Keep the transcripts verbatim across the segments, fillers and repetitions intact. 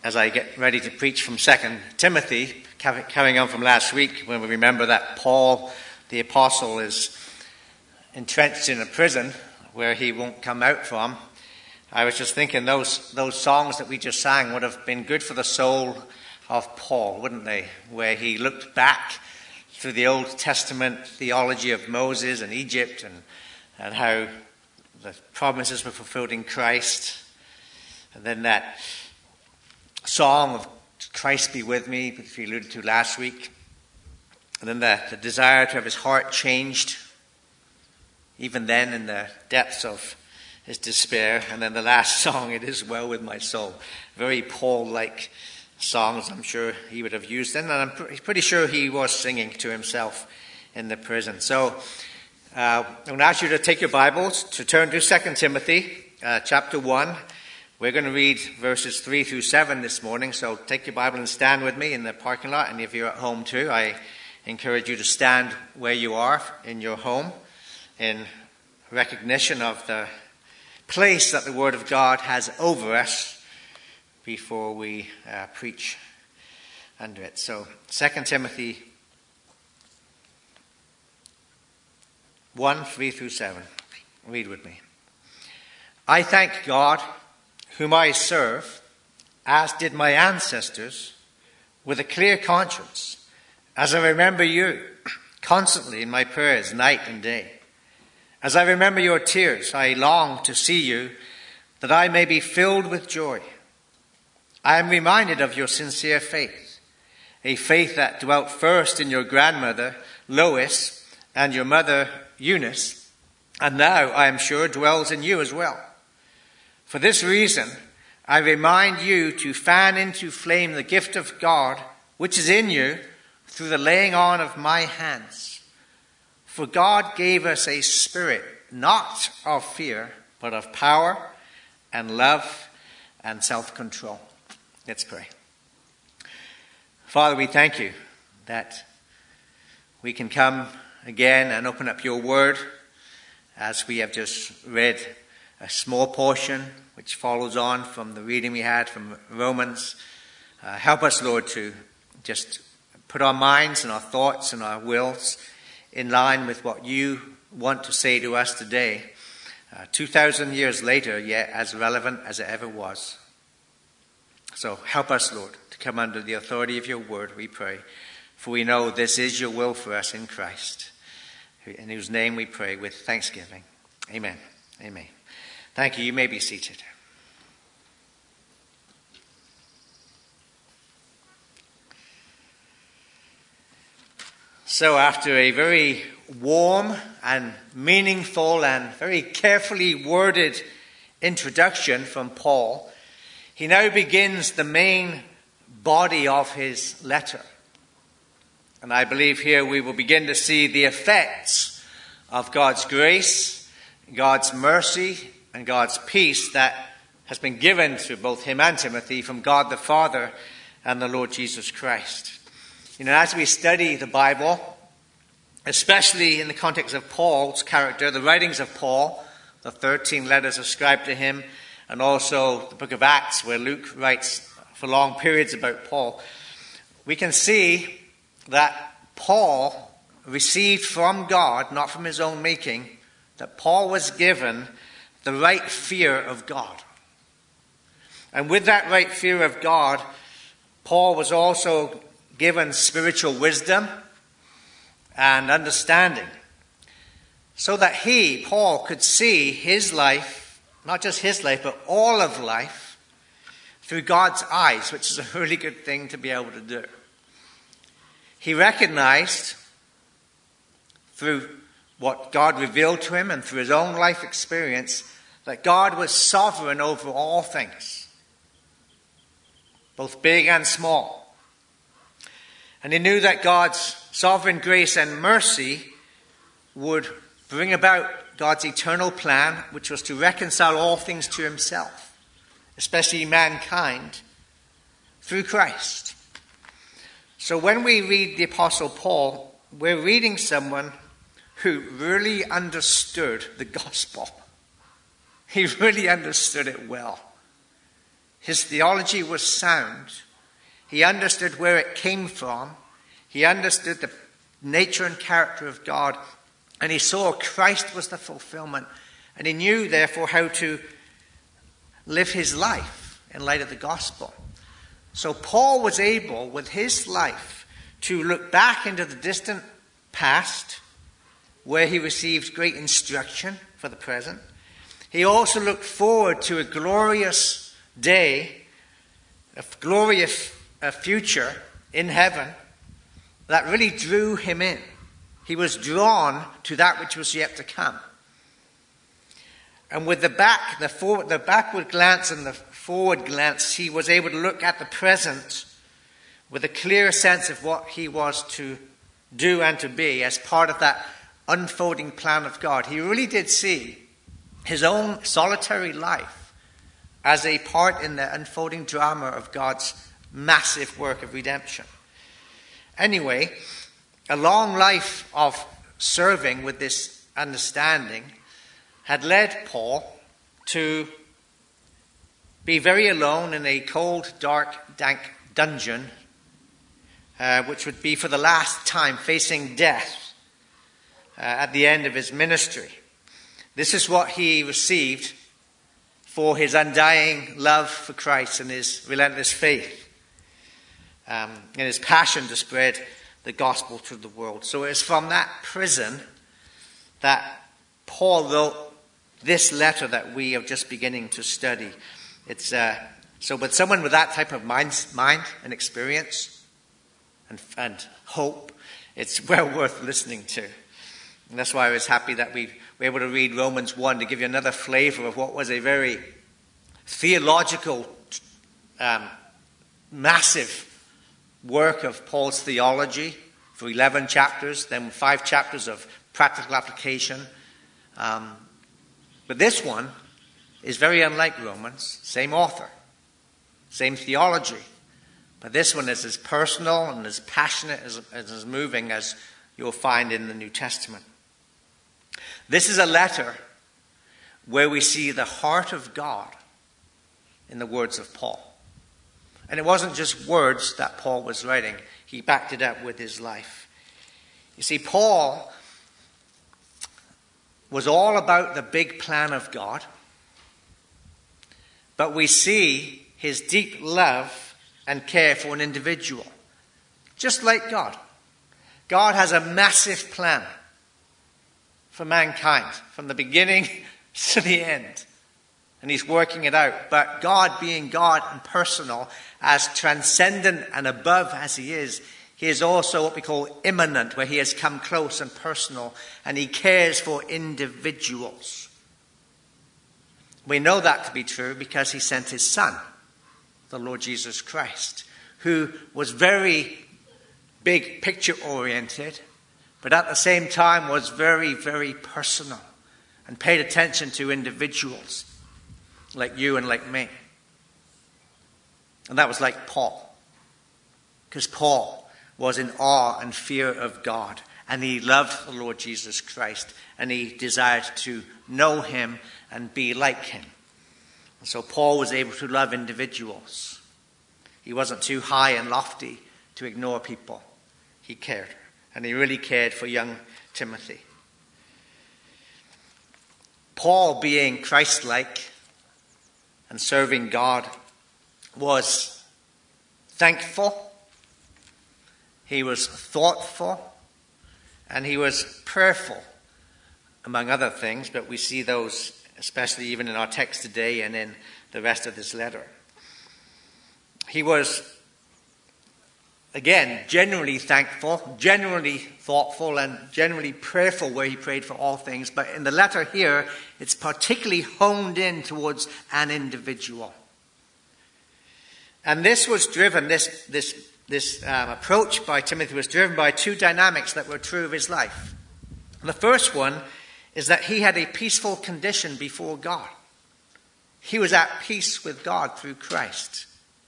as I get ready to preach from Second Timothy, carrying on from last week, when we remember that Paul, the apostle, is entrenched in a prison where he won't come out from. I was just thinking those those songs that we just sang would have been good for the soul of Paul, wouldn't they? Where he looked back through the Old Testament theology of Moses and Egypt and, and how the promises were fulfilled in Christ. And then that song of Christ be with me, which we alluded to last week. And then the, the desire to have his heart changed, even then in the depths of his despair. And then the last song, It Is Well With My Soul. Very Paul-like songs I'm sure he would have used then. And I'm pr- pretty sure he was singing to himself in the prison. So uh, I'm going to ask you to take your Bibles, to turn to Second Timothy uh, chapter one. We're going to read verses three through seven this morning. So take your Bible and stand with me in the parking lot. And if you're at home too, I encourage you to stand where you are in your home in recognition of the place that the Word of God has over us before we uh, preach under it. So, Second Timothy one, three through seven. Read with me. I thank God, whom I serve, as did my ancestors, with a clear conscience, as I remember you constantly in my prayers night and day. As I remember your tears, I long to see you, that I may be filled with joy. I am reminded of your sincere faith, a faith that dwelt first in your grandmother, Lois, and your mother, Eunice, and now, I am sure, dwells in you as well. For this reason, I remind you to fan into flame the gift of God, which is in you, through the laying on of my hands. For God gave us a spirit, not of fear, but of power and love and self-control. Let's pray. Father, we thank you that we can come again and open up your word as we have just read a small portion which follows on from the reading we had from Romans. Uh, help us, Lord, to just put our minds and our thoughts and our wills in line with what you want to say to us today, uh, two thousand years later, yet as relevant as it ever was. So help us, Lord, to come under the authority of your word, we pray, for we know this is your will for us in Christ, in whose name we pray with thanksgiving. Amen. Amen. Thank you. You may be seated. So after a very warm and meaningful and very carefully worded introduction from Paul, he now begins the main body of his letter. And I believe here we will begin to see the effects of God's grace, God's mercy, and God's peace that has been given to both him and Timothy from God the Father and the Lord Jesus Christ. You know, as we study the Bible, especially in the context of Paul's character, the writings of Paul, the thirteen letters ascribed to him, and also the book of Acts where Luke writes for long periods about Paul, we can see that Paul received from God, not from his own making, that Paul was given the right fear of God. And with that right fear of God, Paul was also given spiritual wisdom and understanding so that he, Paul, could see his life, not just his life, but all of life through God's eyes, which is a really good thing to be able to do. He recognized through what God revealed to him and through his own life experience that God was sovereign over all things, both big and small. And he knew that God's sovereign grace and mercy would bring about God's eternal plan, which was to reconcile all things to himself, especially mankind, through Christ. So when we read the Apostle Paul, we're reading someone who really understood the gospel. He really understood it well. His theology was sound. He understood where it came from. He understood the nature and character of God. And he saw Christ was the fulfillment. And he knew, therefore, how to live his life in light of the gospel. So Paul was able, with his life, to look back into the distant past, where he received great instruction for the present. He also looked forward to a glorious day, a glorious a future in heaven that really drew him in. He was drawn to that which was yet to come. And with the back, the forward, the backward glance and the forward glance, he was able to look at the present with a clear sense of what he was to do and to be as part of that unfolding plan of God. He really did see his own solitary life as a part in the unfolding drama of God's massive work of redemption. Anyway, a long life of serving with this understanding had led Paul to be very alone in a cold, dark, dank dungeon, uh, which would be for the last time facing death uh, at the end of his ministry. This is what he received for his undying love for Christ and his relentless faith. Um, and his passion to spread the gospel to the world. So it's from that prison that Paul wrote this letter that we are just beginning to study. It's uh, so with someone with that type of mind, mind and experience and, and hope, it's well worth listening to. And that's why I was happy that we were able to read Romans one to give you another flavor of what was a very theological, um, massive work of Paul's theology for eleven chapters, then five chapters of practical application. Um, but this one is very unlike Romans. Same author, same theology. But this one is as personal and as passionate, as, as moving as you'll find in the New Testament. This is a letter where we see the heart of God in the words of Paul. And it wasn't just words that Paul was writing. He backed it up with his life. You see, Paul was all about the big plan of God. But we see his deep love and care for an individual. Just like God. God has a massive plan for mankind from the beginning to the end. And he's working it out. But God, being God and personal, as transcendent and above as he is, he is also what we call immanent, where he has come close and personal, and he cares for individuals. We know that to be true because he sent his Son, the Lord Jesus Christ, who was very big picture oriented, but at the same time was very, very personal and paid attention to individuals like you and like me. And that was like Paul. Because Paul was in awe and fear of God. And he loved the Lord Jesus Christ. And he desired to know him and be like him. And so Paul was able to love individuals. He wasn't too high and lofty to ignore people. He cared. And he really cared for young Timothy. Paul, being Christ-like and serving God, was thankful, he was thoughtful, and he was prayerful, among other things, but we see those especially even in our text today and in the rest of this letter. He was, again, genuinely thankful, genuinely thoughtful, and genuinely prayerful where he prayed for all things, but in the letter here, it's particularly honed in towards an individual. And this was driven, this this this um, approach by Timothy was driven by two dynamics that were true of his life. The first one is that he had a peaceful condition before God. He was at peace with God through Christ.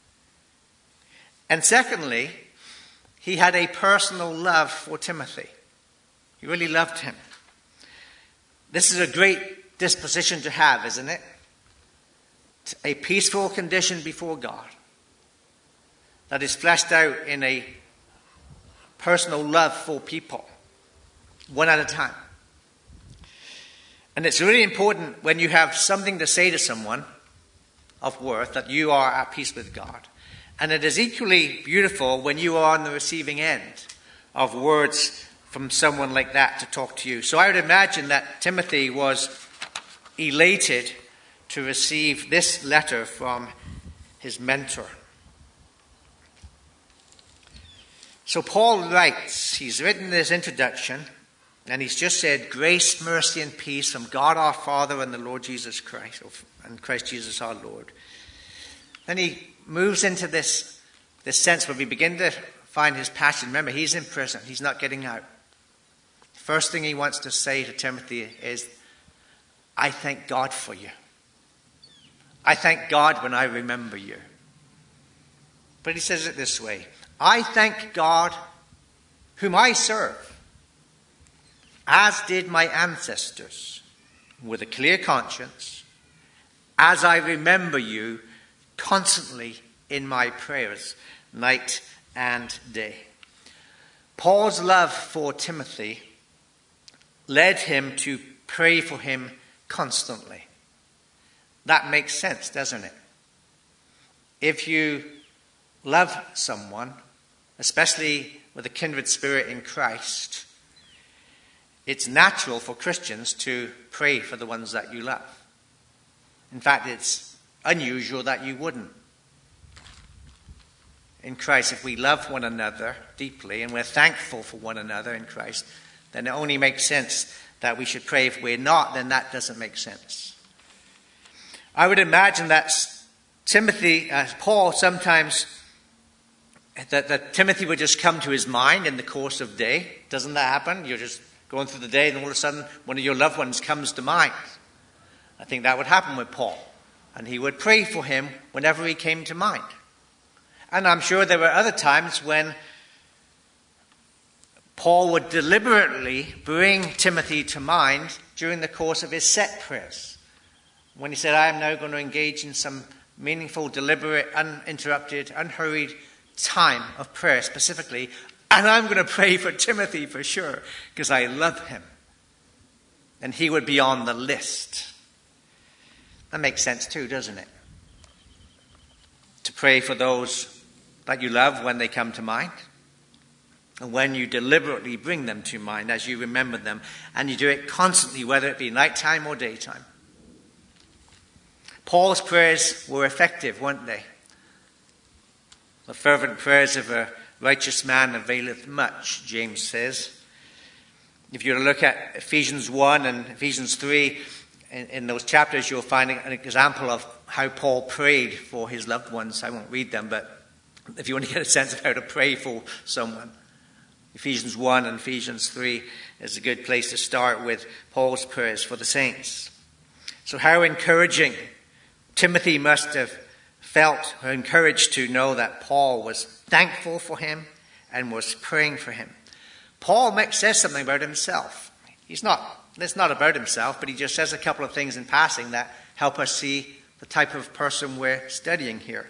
And secondly, he had a personal love for Timothy. He really loved him. This is a great disposition to have, isn't it? a peaceful condition before God that is fleshed out in a personal love for people, one at a time. And it's really important when you have something to say to someone of worth that you are at peace with God. And it is equally beautiful when you are on the receiving end of words from someone like that to talk to you. So I would imagine that Timothy was elated to receive this letter from his mentor. So Paul writes, he's written this introduction, and he's just said, grace, mercy, and peace from God our Father and the Lord Jesus Christ, and Christ Jesus our Lord. Then he moves into this, this sense where we begin to find his passion. Remember, he's in prison. He's not getting out. First thing he wants to say to Timothy is, I thank God for you. I thank God when I remember you. But he says it this way, I thank God whom I serve, as did my ancestors, with a clear conscience, as I remember you constantly in my prayers, night and day. Paul's love for Timothy led him to pray for him constantly. That makes sense, doesn't it? If you love someone, especially with a kindred spirit in Christ, it's natural for Christians to pray for the ones that you love. In fact, it's unusual that you wouldn't. In Christ, if we love one another deeply and we're thankful for one another in Christ, then it only makes sense that we should pray. If we're not, then that doesn't make sense. I would imagine that Timothy, uh, Paul sometimes, that, that Timothy would just come to his mind in the course of the day. Doesn't that happen? You're just going through the day and all of a sudden one of your loved ones comes to mind. I think that would happen with Paul. And he would pray for him whenever he came to mind. And I'm sure there were other times when Paul would deliberately bring Timothy to mind during the course of his set prayers. When he said, I am now going to engage in some meaningful, deliberate, uninterrupted, unhurried time of prayer specifically, and I'm going to pray for Timothy for sure, because I love him. And he would be on the list. That makes sense too, doesn't it? To pray for those that you love when they come to mind. And when you deliberately bring them to mind as you remember them. And you do it constantly, whether it be nighttime or daytime. Paul's prayers were effective, weren't they? The fervent prayers of a righteous man availeth much, James says. If you look at Ephesians one and Ephesians three, in, in those chapters you'll find an example of how Paul prayed for his loved ones. I won't read them, but if you want to get a sense of how to pray for someone, Ephesians one and Ephesians three is a good place to start with Paul's prayers for the saints. So how encouraging Timothy must have felt or encouraged to know that Paul was thankful for him and was praying for him. Paul says something about himself. He's not, it's not about himself, but he just says a couple of things in passing that help us see the type of person we're studying here.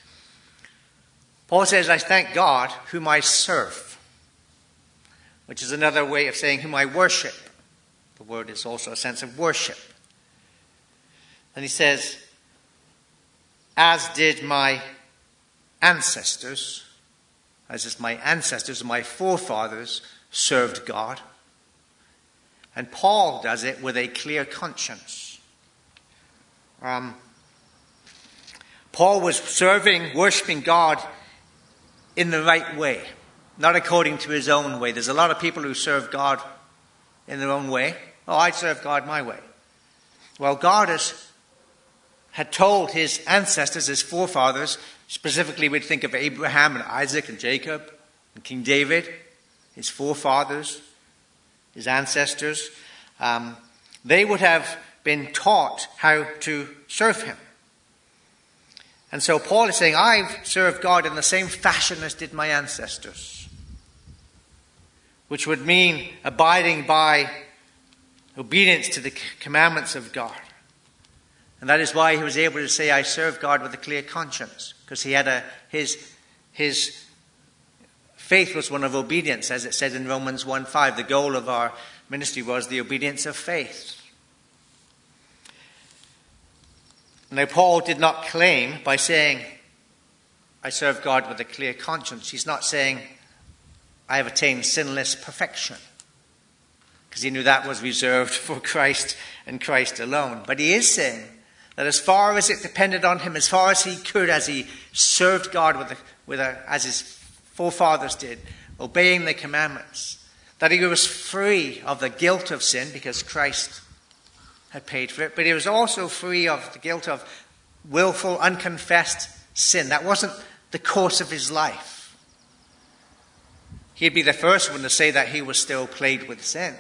Paul says, I thank God whom I serve, which is another way of saying whom I worship. The word is also a sense of worship. And he says, as did my ancestors, as is my ancestors, my forefathers served God. And Paul does it with a clear conscience. Um, Paul was serving, worshiping God in the right way, not according to his own way. There's a lot of people who serve God in their own way. Oh, I serve God my way. Well, God has, had told his ancestors, his forefathers, specifically we'd think of Abraham and Isaac and Jacob and King David, his forefathers, his ancestors. Um, they would have been taught how to serve him. And so Paul is saying, I've served God in the same fashion as did my ancestors. Which would mean abiding by obedience to the commandments of God. And that is why he was able to say, I serve God with a clear conscience. Because he had a, his, his faith was one of obedience, as it said in Romans one five. The goal of our ministry was the obedience of faith. Now, Paul did not claim by saying, I serve God with a clear conscience. He's not saying, I have attained sinless perfection. Because he knew that was reserved for Christ and Christ alone. But he is saying that as far as it depended on him, as far as he could, as he served God with a, with a, as his forefathers did, obeying the commandments, that he was free of the guilt of sin because Christ had paid for it, but he was also free of the guilt of willful, unconfessed sin. That wasn't the course of his life. He'd be the first one to say that he was still plagued with sin.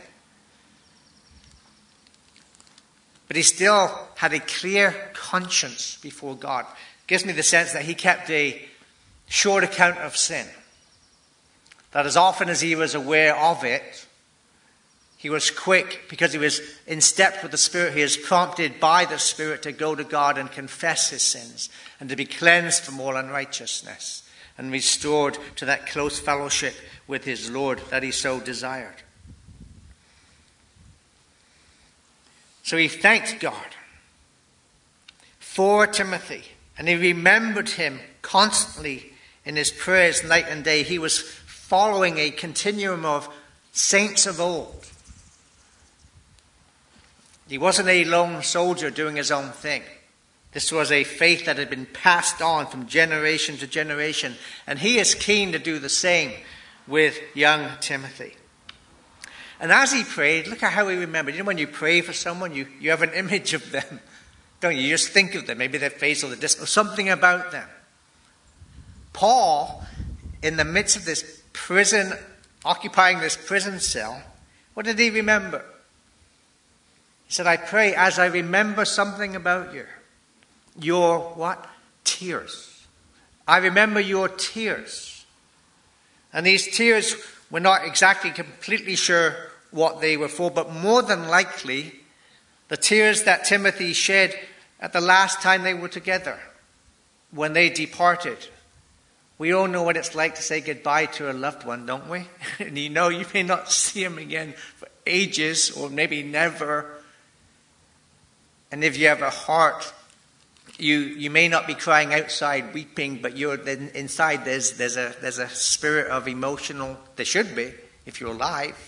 But he still had a clear conscience before God. It gives me the sense that he kept a short account of sin. That as often as he was aware of it, he was quick, because he was in step with the Spirit. He is prompted by the Spirit to go to God and confess his sins and to be cleansed from all unrighteousness and restored to that close fellowship with his Lord that he so desired. So he thanked God for Timothy, and he remembered him constantly in his prayers night and day. He was following a continuum of saints of old. He wasn't a lone soldier doing his own thing. This was a faith that had been passed on from generation to generation. And he is keen to do the same with young Timothy. And as he prayed, look at how he remembered. You know, when you pray for someone, you, you have an image of them, don't you? You just think of them, maybe their face or the disc, or something about them. Paul, in the midst of this prison, occupying this prison cell, what did he remember? He said, I pray as I remember something about you. Your what? Tears. I remember your tears. And these tears, we're not exactly completely sure what they were for, but more than likely, the tears that Timothy shed at the last time they were together, when they departed. We all know what it's like to say goodbye to a loved one, don't we? And you know you may not see him again for ages, or maybe never. And if you have a heart, you you may not be crying outside, weeping, but you're inside. There's there's a there's a spirit of emotional. There should be, if you're alive.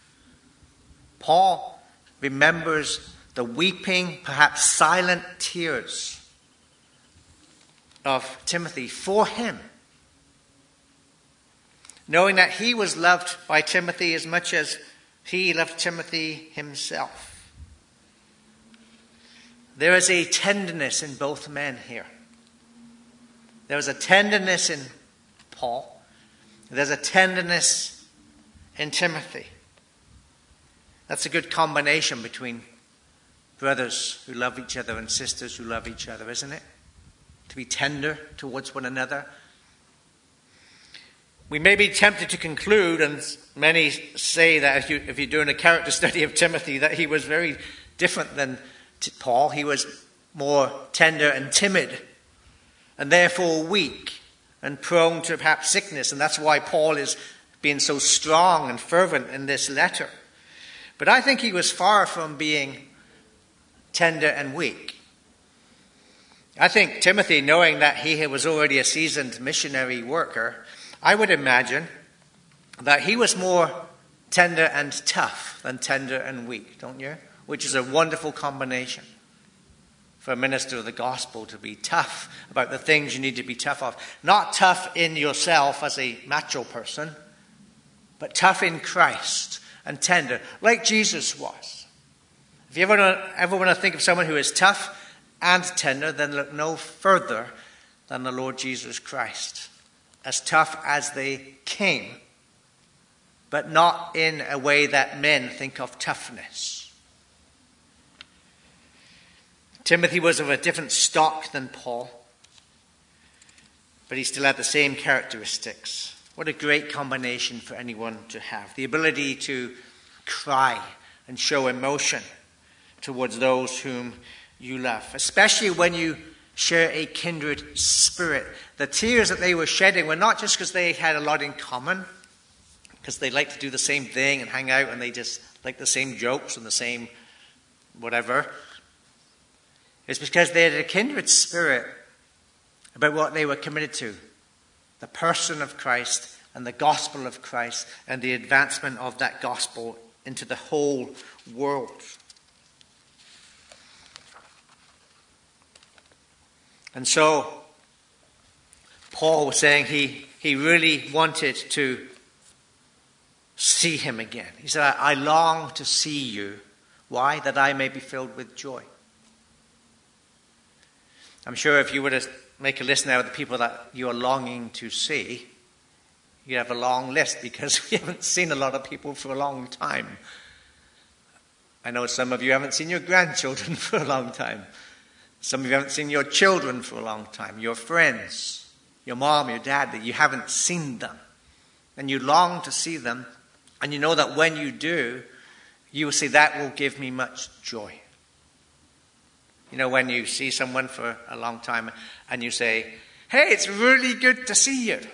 Paul remembers the weeping, perhaps silent tears of Timothy for him, knowing that he was loved by Timothy as much as he loved Timothy himself. There is a tenderness in both men here. There is a tenderness in Paul. There's a tenderness in Timothy. That's a good combination between brothers who love each other and sisters who love each other, isn't it? To be tender towards one another. We may be tempted to conclude, and many say that if, you, if you're doing a character study of Timothy, that he was very different than Paul. He was more tender and timid, and therefore weak and prone to perhaps sickness. And that's why Paul is being so strong and fervent in this letter. But I think he was far from being tender and weak. I think Timothy, knowing that he was already a seasoned missionary worker, I would imagine that he was more tender and tough than tender and weak, don't you? Which is a wonderful combination for a minister of the gospel, to be tough about the things you need to be tough of. Not tough in yourself as a macho person, but tough in Christ and tender, like Jesus was. If you ever, ever want to think of someone who is tough and tender, then look no further than the Lord Jesus Christ. As tough as they came, but not in a way that men think of toughness. Timothy was of a different stock than Paul, but he still had the same characteristics. What a great combination for anyone to have. The ability to cry and show emotion towards those whom you love, especially when you share a kindred spirit. The tears that they were shedding were not just because they had a lot in common, because they like to do the same thing and hang out and they just like the same jokes and the same whatever. It's because they had a kindred spirit about what they were committed to, the person of Christ and the gospel of Christ and the advancement of that gospel into the whole world. And so, Paul was saying he, he really wanted to see him again. He said, I, I long to see you. Why? That I may be filled with joy. I'm sure if you were to make a list now of the people that you are longing to see, you have a long list because we haven't seen a lot of people for a long time. I know some of you haven't seen your grandchildren for a long time. Some of you haven't seen your children for a long time, your friends, your mom, your dad, that you haven't seen them. And you long to see them, and you know that when you do, you will say, that will give me much joy. You know, when you see someone for a long time and you say, hey, it's really good to see you.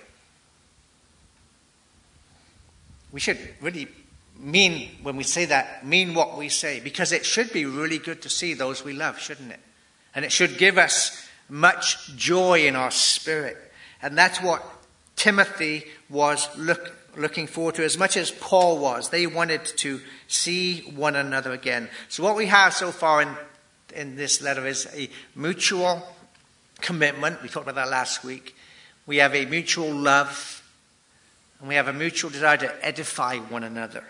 We should really mean, when we say that, mean what we say, because it should be really good to see those we love, shouldn't it? And it should give us much joy in our spirit. And that's what Timothy was look, looking forward to, as much as Paul was. They wanted to see one another again. So what we have so far in, in this letter is a mutual commitment. We talked about that last week. We have a mutual love. And we have a mutual desire to edify one another.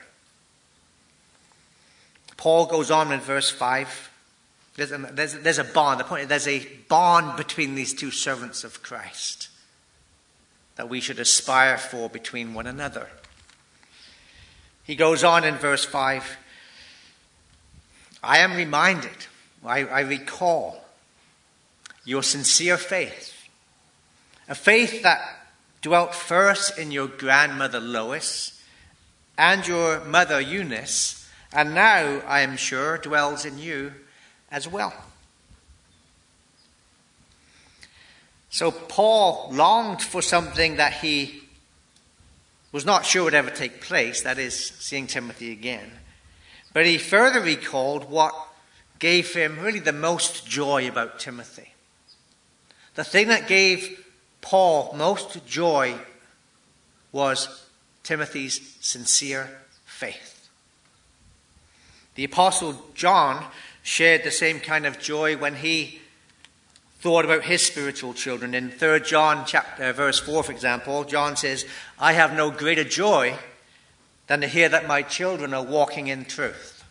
Paul goes on in verse five. There's a, there's, there's a bond. The point is there's a bond between these two servants of Christ that we should aspire for between one another. He goes on in verse five. I am reminded, I, I recall your sincere faith, a faith that dwelt first in your grandmother Lois and your mother Eunice, and now, I am sure, dwells in you as well. So Paul longed for something that he was not sure would ever take place, that is, seeing Timothy again. But he further recalled what gave him really the most joy about Timothy. The thing that gave Paul most joy was Timothy's sincere faith. The Apostle John shared the same kind of joy when he thought about his spiritual children. In Third John chapter, verse four, for example, John says, I have no greater joy than to hear that my children are walking in truth.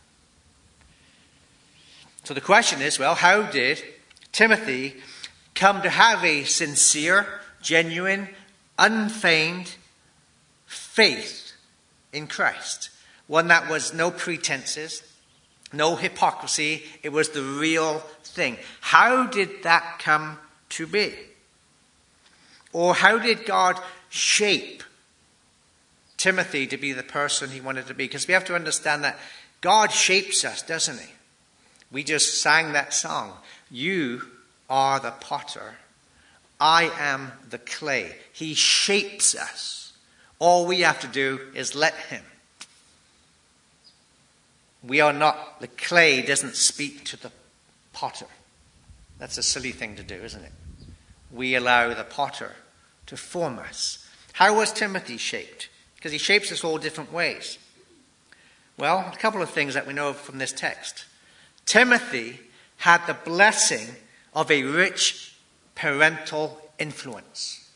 So the question is, well, how did Timothy come to have a sincere, genuine, unfeigned faith in Christ? One that was no pretenses, no hypocrisy. It was the real thing. How did that come to be? Or how did God shape Timothy to be the person he wanted to be? Because we have to understand that God shapes us, doesn't he? We just sang that song. You are the potter. I am the clay. He shapes us. All we have to do is let him. We are not, the clay doesn't speak to the potter. That's a silly thing to do, isn't it? We allow the potter to form us. How was Timothy shaped? Because he shapes us all different ways. Well, a couple of things that we know from this text. Timothy had the blessing of a rich parental influence.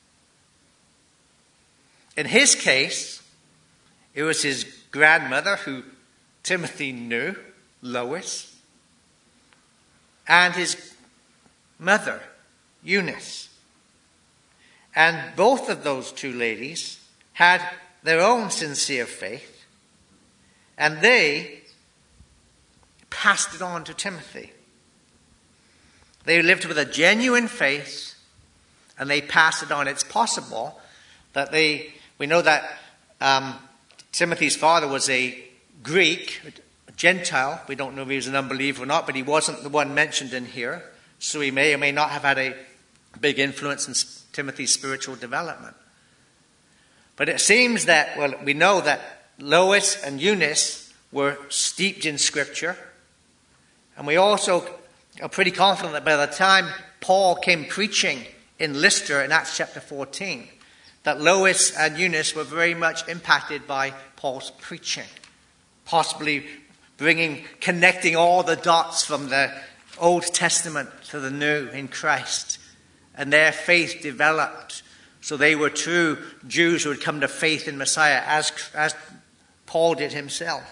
In his case, it was his grandmother who Timothy knew, Lois, and his mother, Eunice. And both of those two ladies had their own sincere faith, and they passed it on to Timothy. They lived with a genuine faith, and they passed it on. It's possible that they, we know that um, Timothy's father was a Greek, Gentile. We don't know if he was an unbeliever or not, but he wasn't the one mentioned in here. So he may or may not have had a big influence in Timothy's spiritual development. But it seems that, well, we know that Lois and Eunice were steeped in Scripture. And we also are pretty confident that by the time Paul came preaching in Lystra in Acts chapter fourteen, that Lois and Eunice were very much impacted by Paul's preaching, possibly bringing, connecting all the dots from the Old Testament to the New in Christ. And their faith developed. So they were true Jews who had come to faith in Messiah, as, as Paul did himself.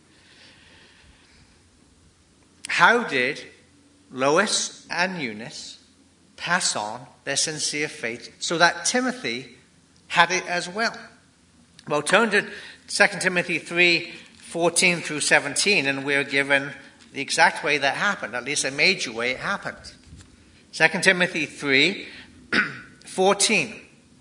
How did Lois and Eunice pass on their sincere faith so that Timothy had it as well? Well, turn to Second Timothy three, fourteen through seventeen, and we're given the exact way that happened, at least a major way it happened. Second Timothy three, fourteen.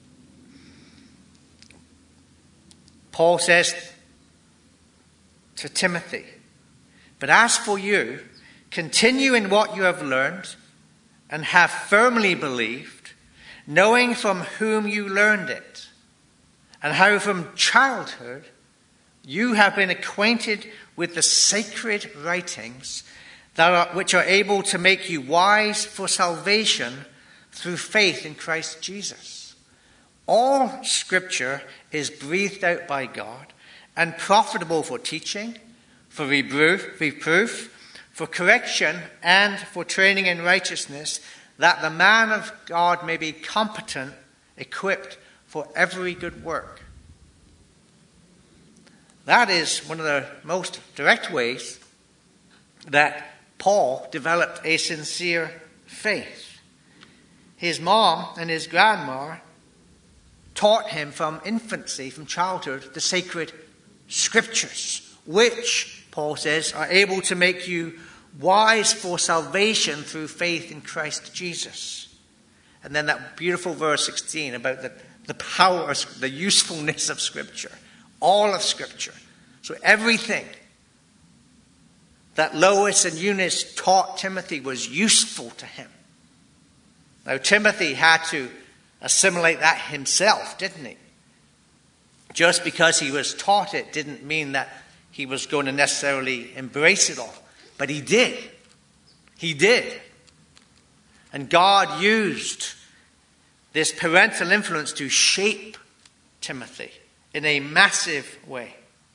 Paul says to Timothy, "But as for you, continue in what you have learned and have firmly believed, knowing from whom you learned it, and how from childhood you have been acquainted with the sacred writings that are, which are able to make you wise for salvation through faith in Christ Jesus. All Scripture is breathed out by God and profitable for teaching, for reproof, reproof, for correction, and for training in righteousness, that the man of God may be competent, equipped for every good work." That is one of the most direct ways that Paul developed a sincere faith. His mom and his grandma taught him from infancy, from childhood, the sacred Scriptures, which, Paul says, are able to make you wise for salvation through faith in Christ Jesus. And then that beautiful verse sixteen about the, the power, the usefulness of Scripture. All of Scripture. So everything that Lois and Eunice taught Timothy was useful to him. Now Timothy had to assimilate that himself, didn't he? Just because he was taught it didn't mean that he was going to necessarily embrace it all. But he did. He did. And God used this parental influence to shape Timothy in a massive way.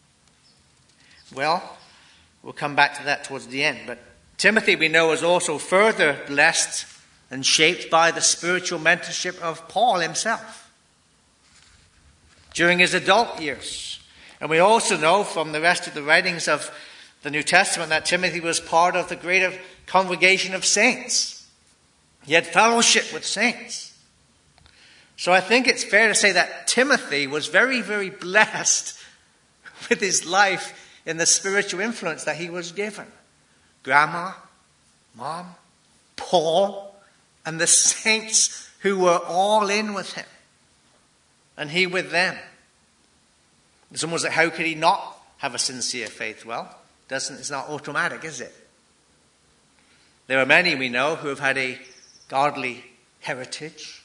Well, we'll come back to that towards the end. But Timothy, we know, is also further blessed and shaped by the spiritual mentorship of Paul himself during his adult years. And we also know from the rest of the writings of the New Testament that Timothy was part of the greater congregation of saints. He had fellowship with saints. So I think it's fair to say that Timothy was very, very blessed with his life in the spiritual influence that he was given. Grandma, Mom, Paul, and the saints who were all in with him. And he with them. It's almost like, how could he not have a sincere faith? Well, doesn't it's not automatic, is it? There are many we know who have had a godly heritage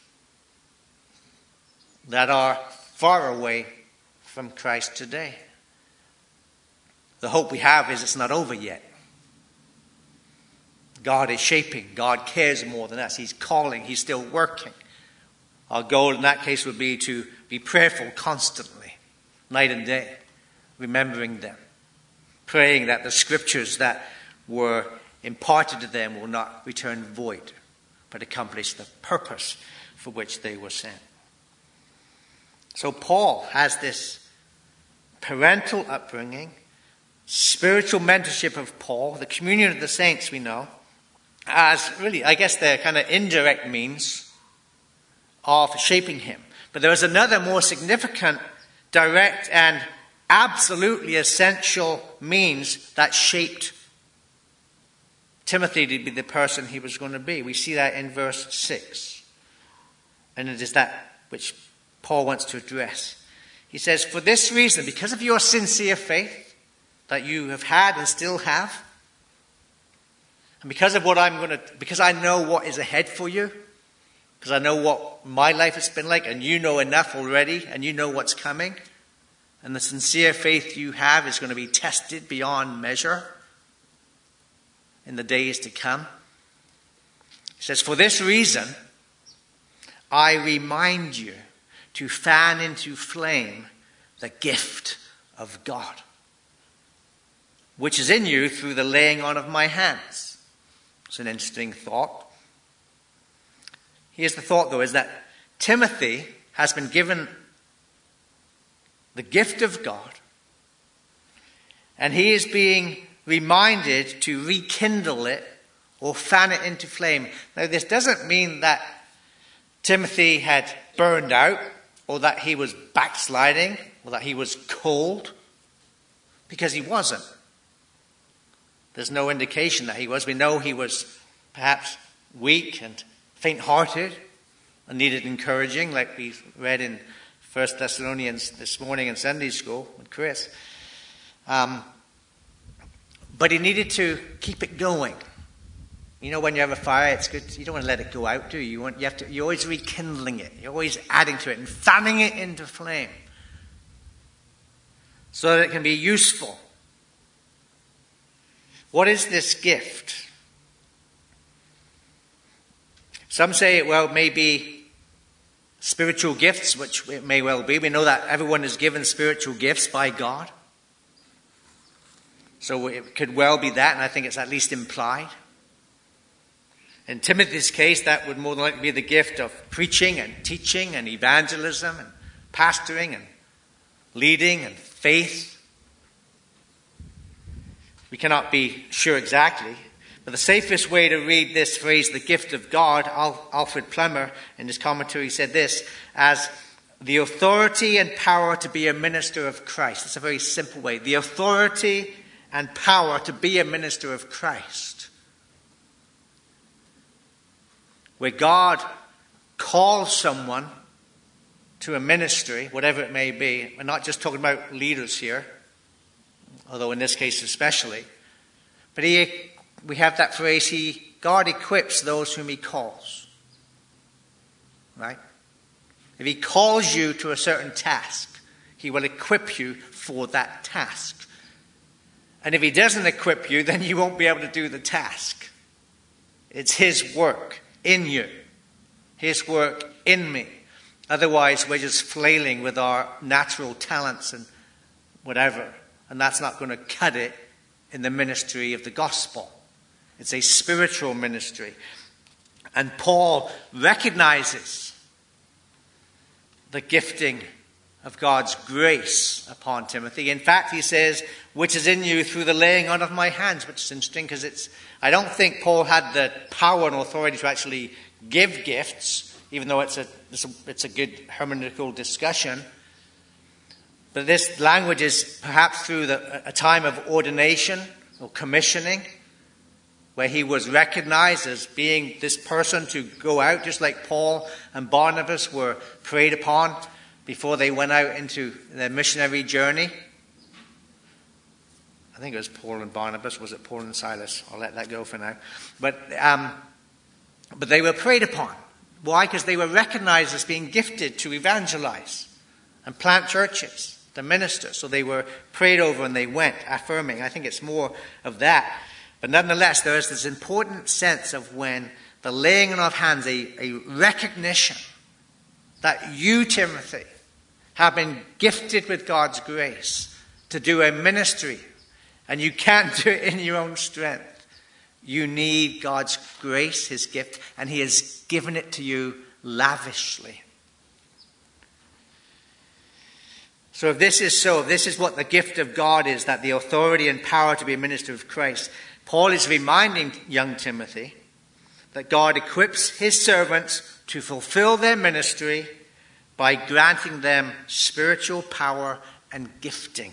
that are far away from Christ today. The hope we have is it's not over yet. God is shaping. God cares more than us. He's calling. He's still working. Our goal in that case would be to be prayerful constantly, night and day, remembering them, praying that the Scriptures that were imparted to them will not return void, but accomplish the purpose for which they were sent. So Paul has this parental upbringing, spiritual mentorship of Paul, the communion of the saints, we know, as really, I guess, the kind of indirect means of shaping him. But there was another more significant, direct, and absolutely essential means that shaped Timothy to be the person he was going to be. We see that in verse six. And it is that which Paul wants to address. He says, "For this reason, because of your sincere faith, that you have had and still have. And because of what I'm going to, because I know what is ahead for you, because I know what my life has been like, and you know enough already, and you know what's coming, and the sincere faith you have is going to be tested beyond measure in the days to come. He says, for this reason, I remind you to fan into flame the gift of God, which is in you through the laying on of my hands. It's an interesting thought. Here's the thought, though, is that Timothy has been given the gift of God, and he is being reminded to rekindle it or fan it into flame. Now, this doesn't mean that Timothy had burned out, or that he was backsliding, or that he was cold, because he wasn't. There's no indication that he was. We know he was perhaps weak and faint-hearted and needed encouraging, like we read in First Thessalonians this morning in Sunday school with Chris. Um, but he needed to keep it going. You know, when you have a fire, it's good. You don't want to let it go out, do you? You want, you have to. You're always rekindling it. You're always adding to it and fanning it into flame, so that it can be useful. What is this gift? Some say, well, it may be spiritual gifts, which it may well be. We know that everyone is given spiritual gifts by God. So it could well be that, and I think it's at least implied. In Timothy's case, that would more than likely be the gift of preaching and teaching and evangelism and pastoring and leading and faith. We cannot be sure exactly, but the safest way to read this phrase, the gift of God, Alfred Plummer in his commentary said this, as the authority and power to be a minister of Christ. It's a very simple way. The authority and power to be a minister of Christ. Where God calls someone to a ministry, whatever it may be. We're not just talking about leaders here, although in this case especially. But he, we have that phrase, he, God equips those whom he calls. Right? If he calls you to a certain task, he will equip you for that task. And if he doesn't equip you, then you won't be able to do the task. It's his work in you, his work in me. Otherwise, we're just flailing with our natural talents and whatever. And that's not going to cut it in the ministry of the gospel. It's a spiritual ministry. And Paul recognizes the gifting of God's grace upon Timothy. In fact, he says, which is in you through the laying on of my hands, which is interesting because it's, I don't think Paul had the power and authority to actually give gifts, even though it's a, it's a, it's a good hermeneutical discussion. But this language is perhaps through the, a time of ordination or commissioning, where he was recognized as being this person to go out, just like Paul and Barnabas were prayed upon before they went out into their missionary journey. I think it was Paul and Barnabas. Was it Paul and Silas? I'll let that go for now. But um, but they were prayed upon. Why? Because they were recognized as being gifted to evangelize and plant churches, to minister. So they were prayed over and they went, affirming. I think it's more of that. But nonetheless, there is this important sense of when the laying on of hands, a, a recognition that you, Timothy, have been gifted with God's grace to do a ministry, and you can't do it in your own strength. You need God's grace, his gift, and he has given it to you lavishly. So if this is so, if this is what the gift of God is, that the authority and power to be a minister of Christ, Paul is reminding young Timothy that God equips his servants to fulfill their ministry by granting them spiritual power and gifting.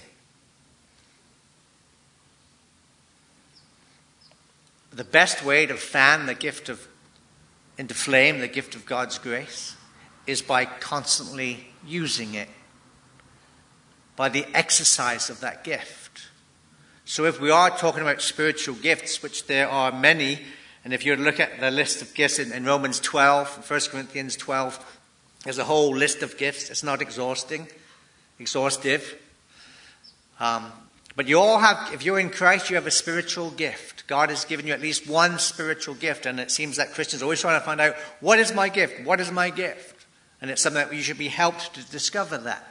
The best way to fan the gift of into flame, the gift of God's grace, is by constantly using it, by the exercise of that gift. So if we are talking about spiritual gifts, which there are many, and if you look at the list of gifts in, in Romans twelve, First Corinthians twelve, there's a whole list of gifts. It's not exhausting, exhaustive. Um, but you all have, if you're in Christ, you have a spiritual gift. God has given you at least one spiritual gift, and it seems that Christians are always trying to find out, what is my gift? What is my gift? And it's something that you should be helped to discover that.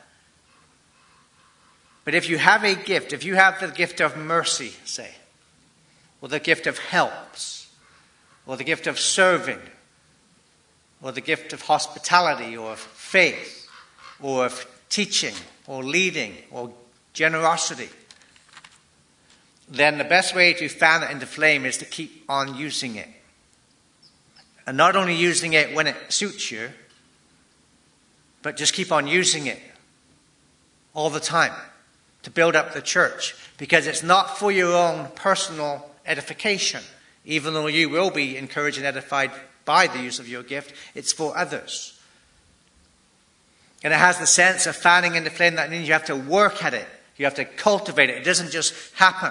But if you have a gift, if you have the gift of mercy, say, or the gift of helps, or the gift of serving, or the gift of hospitality, or of faith, or of teaching, or leading, or generosity, then the best way to fan it into flame is to keep on using it. And not only using it when it suits you, but just keep on using it all the time to build up the church. Because it's not for your own personal edification, even though you will be encouraged and edified by the use of your gift. It's for others. And it has the sense of fanning into flame. That means you have to work at it. You have to cultivate it. It doesn't just happen.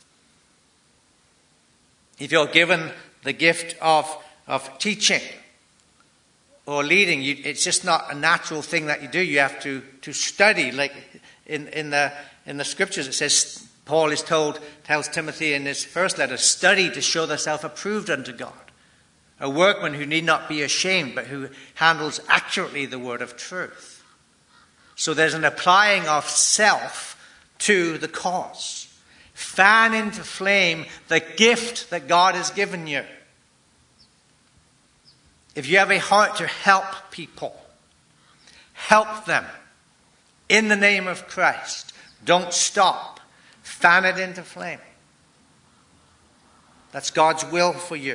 If you're given the gift of, of teaching or leading, you, it's just not a natural thing that you do. You have to, to study. Like in, in the in the scriptures, it says, Paul is told, tells Timothy in his first letter, study to show thyself approved unto God. A workman who need not be ashamed, but who handles accurately the word of truth. So there's an applying of self to the cause. Fan into flame the gift that God has given you. If you have a heart to help people, help them in the name of Christ. Don't stop. Fan it into flame. That's God's will for you.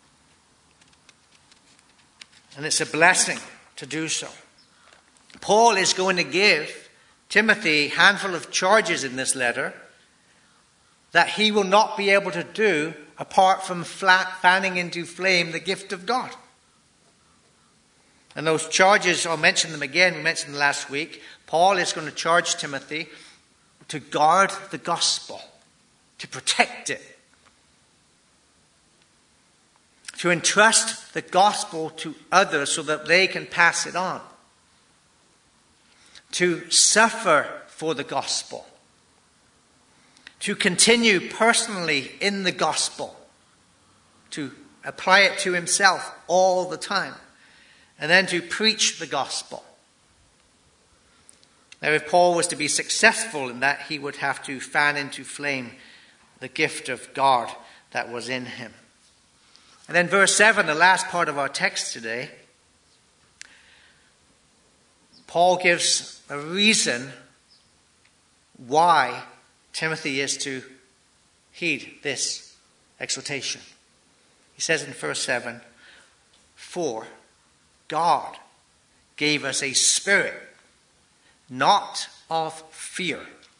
And it's a blessing to do so. Paul is going to give Timothy a handful of charges in this letter that he will not be able to do apart from flat fanning into flame the gift of God. And those charges, I'll mention them again, we mentioned them last week. Paul is going to charge Timothy to guard the gospel, to protect it, to entrust the gospel to others so that they can pass it on, to suffer for the gospel, to continue personally in the gospel, to apply it to himself all the time, and then to preach the gospel. Now, if Paul was to be successful in that, he would have to fan into flame the gift of God that was in him. And then verse seven, the last part of our text today, Paul gives a reason why Timothy is to heed this exhortation. He says in verse seven, for God gave us a spirit, not of fear,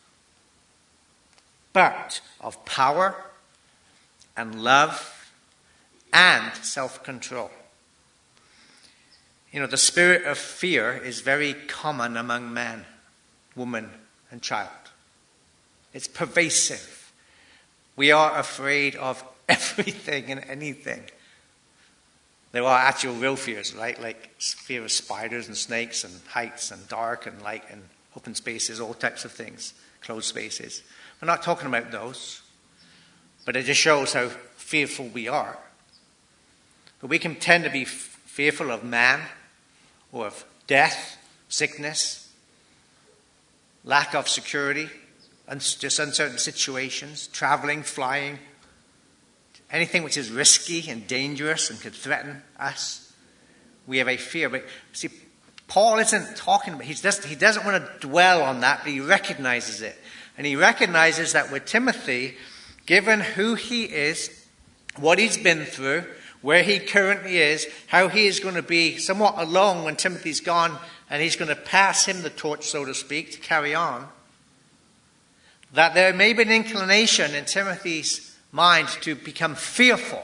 but of power and love and self-control. You know, the spirit of fear is very common among man, woman, and child. It's pervasive. We are afraid of everything and anything. There are actual real fears, right? Like fear of spiders and snakes and heights and dark and light and open spaces, all types of things, closed spaces. We're not talking about those, but it just shows how fearful we are. But we can tend to be f- fearful of man or of death, sickness, lack of security, and just uncertain situations, traveling, flying, anything which is risky and dangerous and could threaten us. We have a fear. But see, Paul isn't talking about, he doesn't, he doesn't want to dwell on that, but he recognizes it. And he recognizes that with Timothy, given who he is, what he's been through, where he currently is, how he is going to be somewhat alone when Timothy's gone, and he's going to pass him the torch, so to speak, to carry on, that there may be an inclination in Timothy's mind to become fearful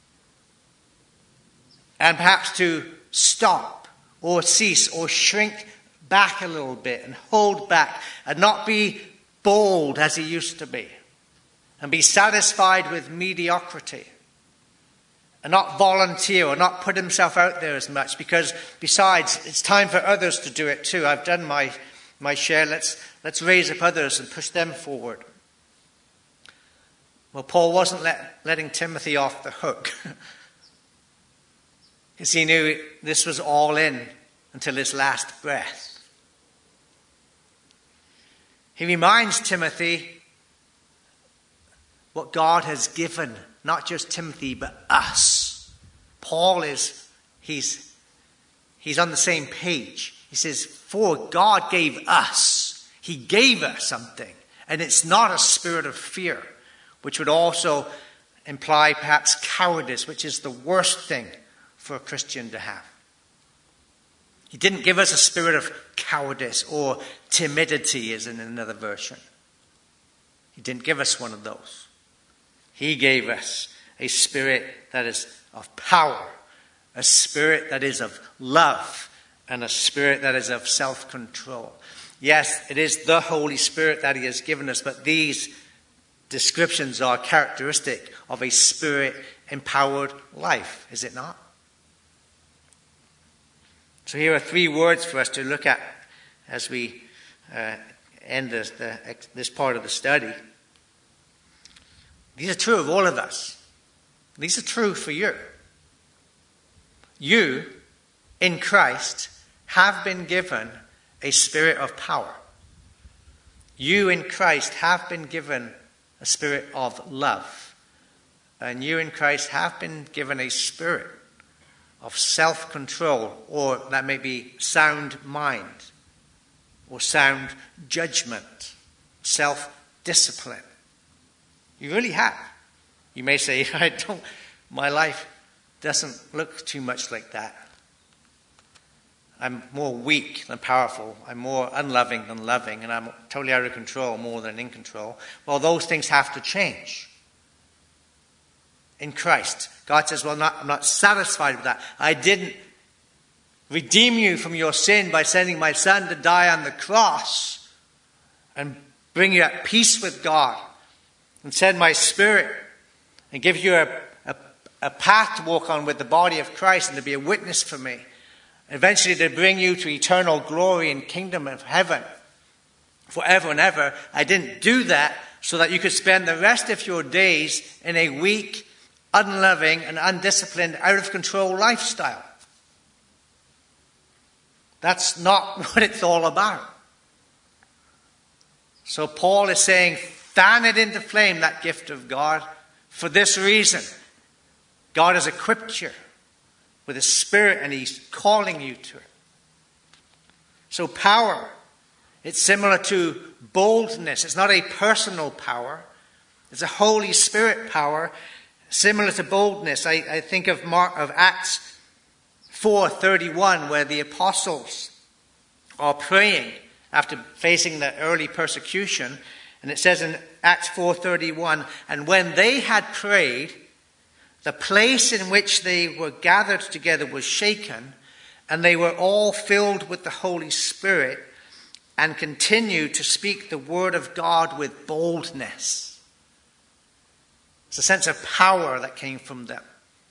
and perhaps to stop or cease or shrink back a little bit and hold back and not be bold as he used to be. and be satisfied with mediocrity and not volunteer or not put himself out there as much, because besides, it's time for others to do it too. I've done my, my share. Let's, let's raise up others and push them forward. Well, Paul wasn't let, letting Timothy off the hook because he knew this was all in until his last breath. He reminds Timothy what God has given, not just Timothy, but us. Paul is, he's, he's on the same page. He says, for God gave us, he gave us something. And it's not a spirit of fear, which would also imply perhaps cowardice, which is the worst thing for a Christian to have. He didn't give us a spirit of cowardice or timidity, as in another version. He didn't give us one of those. He gave us a spirit that is of power, a spirit that is of love, and a spirit that is of self-control. Yes, it is the Holy Spirit that he has given us, but these descriptions are characteristic of a spirit-empowered life, is it not? So here are three words for us to look at as we uh, end this, the, this part of the study. These are true of all of us. These are true for you. You, in Christ, have been given a spirit of power. You, in Christ, have been given a spirit of love. And you, in Christ, have been given a spirit of self-control, or that may be sound mind, or sound judgment, self-discipline. You really have. You may say, I don't, my life doesn't look too much like that. I'm more weak than powerful. I'm more unloving than loving, and I'm totally out of control more than in control. Well, those things have to change. In Christ, God says, well, not, I'm not satisfied with that. I didn't redeem you from your sin by sending my son to die on the cross and bring you at peace with God, and send my spirit and give you a, a, a path to walk on with the body of Christ and to be a witness for me. Eventually to bring you to eternal glory and kingdom of heaven forever and ever. I didn't do that so that you could spend the rest of your days in a weak, unloving, and undisciplined, out of control lifestyle. That's not what it's all about. So Paul is saying, fan it into flame, that gift of God, for this reason. God has equipped you with His Spirit, and He's calling you to it. So power, it's similar to boldness. It's not a personal power. It's a Holy Spirit power, similar to boldness. I, I think of, Mark, of Acts four thirty-one, where the apostles are praying after facing the early persecution. And it says in Acts four thirty-one, and when they had prayed, the place in which they were gathered together was shaken, and they were all filled with the Holy Spirit and continued to speak the word of God with boldness. It's a sense of power that came from them.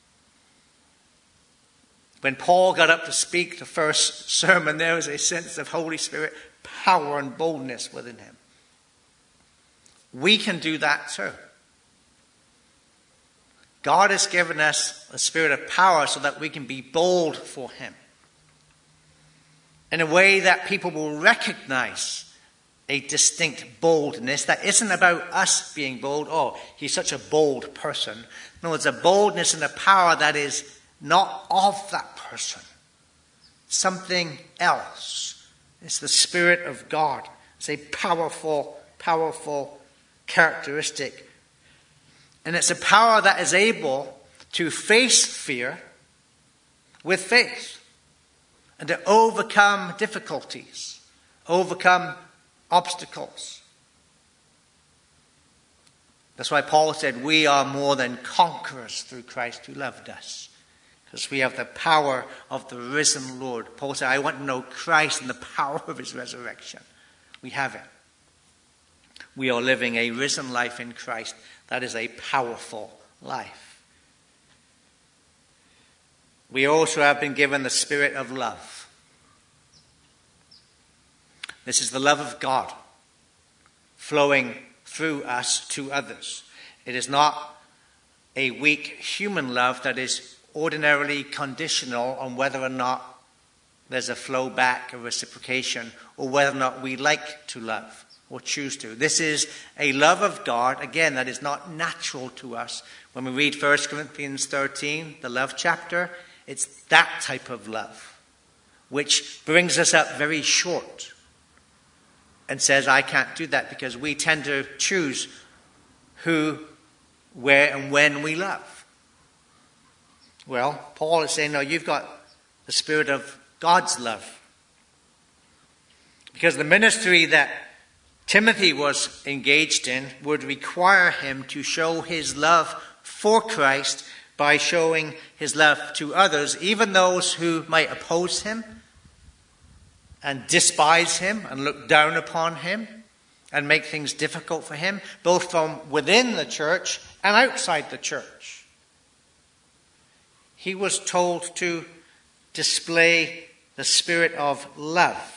When Paul got up to speak the first sermon, there was a sense of Holy Spirit power and boldness within him. We can do that too. God has given us a spirit of power so that we can be bold for Him, in a way that people will recognize a distinct boldness that isn't about us being bold. Oh, he's such a bold person. No, it's a boldness and a power that is not of that person. Something else. It's the Spirit of God. It's a powerful, powerful characteristic. And it's a power that is able to face fear with faith and to overcome difficulties, overcome obstacles. That's why Paul said, we are more than conquerors through Christ who loved us. Because we have the power of the risen Lord. Paul said, I want to know Christ and the power of his resurrection. We have it. We are living a risen life in Christ. That is a powerful life. We also have been given the spirit of love. This is the love of God flowing through us to others. It is not a weak human love that is ordinarily conditional on whether or not there's a flow back, a reciprocation, or whether or not we like to love or choose to. This is a love of God, again, that is not natural to us. When we read First Corinthians thirteen, the love chapter, it's that type of love, which brings us up very short and says, I can't do that, because we tend to choose who, where, and when we love. Well, Paul is saying, no, you've got the spirit of God's love. Because the ministry that Timothy was engaged in would require him to show his love for Christ by showing his love to others, even those who might oppose him and despise him and look down upon him and make things difficult for him, both from within the church and outside the church. He was told to display the spirit of love.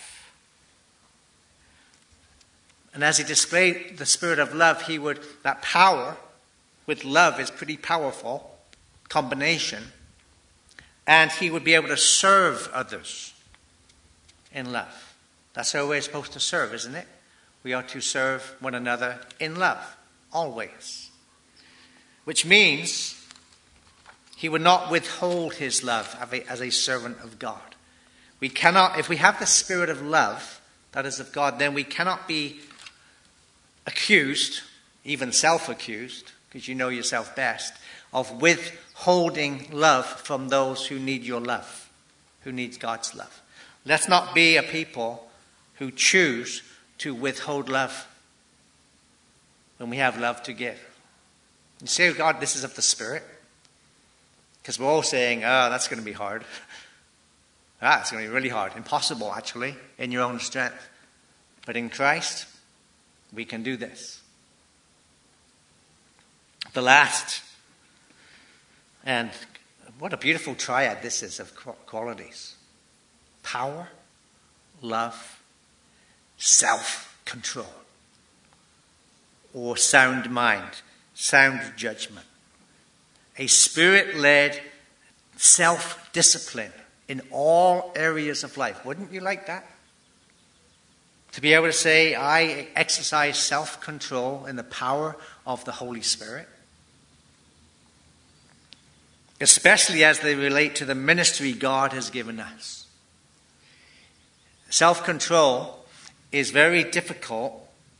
And as he displayed the spirit of love, he would, that power with love is pretty powerful combination. And he would be able to serve others in love. That's how we're supposed to serve, isn't it? We are to serve one another in love, always. Which means he would not withhold his love as a servant of God. We cannot, if we have the spirit of love, that is of God, then we cannot be accused, even self-accused, because you know yourself best, of withholding love from those who need your love, who needs God's love. Let's not be a people who choose to withhold love when we have love to give. You say, God, this is of the Spirit. Because we're all saying, oh, that's going to be hard. Ah, it's going to be really hard. Impossible, actually, in your own strength. But in Christ, we can do this. The last, and what a beautiful triad this is of qualities. Power, love, self-control, or sound mind, sound judgment. A spirit-led self-discipline in all areas of life. Wouldn't you like that? To be able to say, I exercise self-control in the power of the Holy Spirit. Especially as they relate to the ministry God has given us. Self-control is very difficult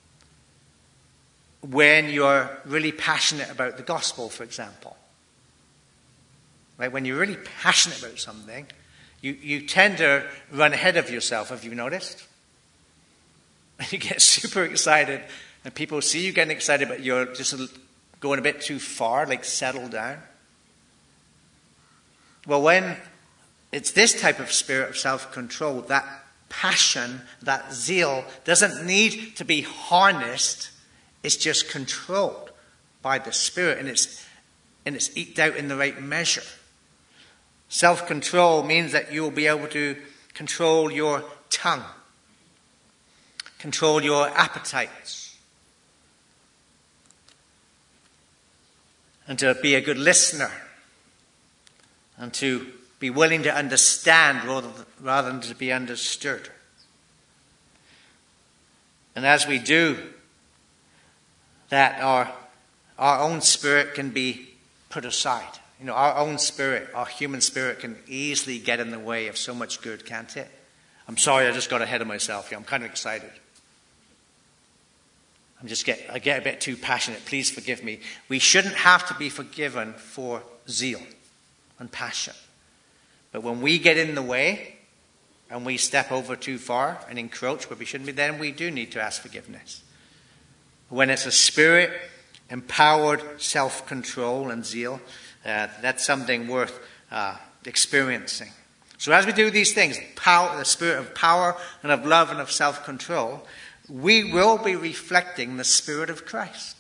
when you're really passionate about the gospel, for example. Right? When you're really passionate about something, you, you tend to run ahead of yourself, have you noticed? And you get super excited, and people see you getting excited, but you're just going a bit too far, like settle down. Well, when it's this type of spirit of self-control, that passion, that zeal, doesn't need to be harnessed. It's just controlled by the Spirit, and it's, and it's eked out in the right measure. Self-control means that you will be able to control your tongue, control your appetites, and to be a good listener, and to be willing to understand rather, rather than to be understood. And as we do that, our, our own spirit can be put aside. You know, our own spirit, our human spirit can easily get in the way of so much good, can't it? I'm sorry, I just got ahead of myself here. I'm kind of excited. I'm just get, I get a bit too passionate. Please forgive me. We shouldn't have to be forgiven for zeal and passion. But when we get in the way and we step over too far and encroach where we shouldn't be, then we do need to ask forgiveness. When it's a spirit-empowered self-control and zeal, uh, that's something worth uh, experiencing. So as we do these things, power, the spirit of power and of love and of self-control, we will be reflecting the Spirit of Christ.